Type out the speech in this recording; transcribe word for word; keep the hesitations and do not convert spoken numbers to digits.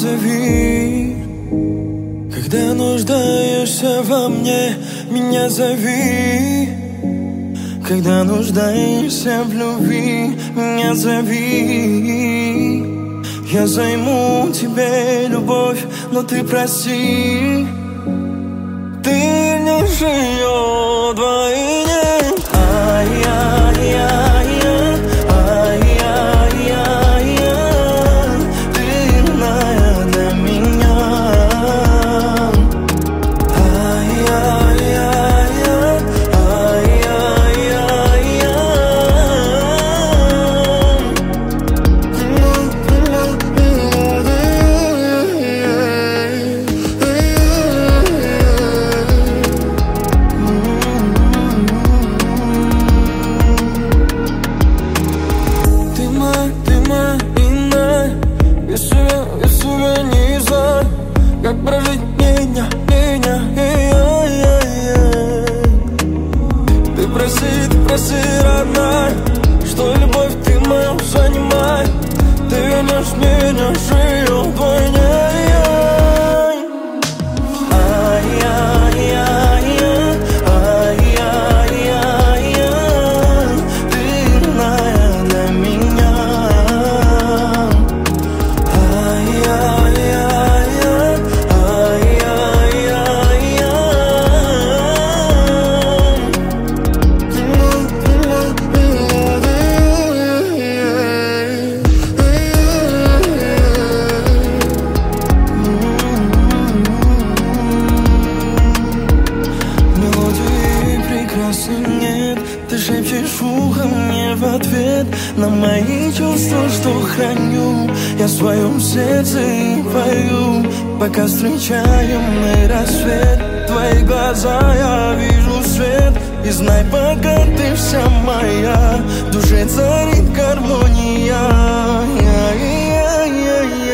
зови. Когда нуждаешься во мне, меня зови. Когда нуждаешься в любви, меня зови. Я займу тебе любовь, но ты прости, ты не живешь вдвойне. Ай-яй-яй-я, ай-яй-яй-я, ты иная для меня. Ай-яй-яй-я, ай-яй-яй-я. Как прожить меня, меня, ты проси, ты проси, родная, что любовь ты мою занимай. Ты вернешь меня, живу вдвойне. Ай-яй-яй-я, ай-яй-яй-я, ты иная для меня. Ай-яй-яй. Нет, ты шепчешь в ухо мне в ответ на мои чувства, что храню я в своем сердце и пою. Пока встречаем мы рассвет, в твои глаза я вижу свет. И знай, пока ты вся моя, в душе царит гармония.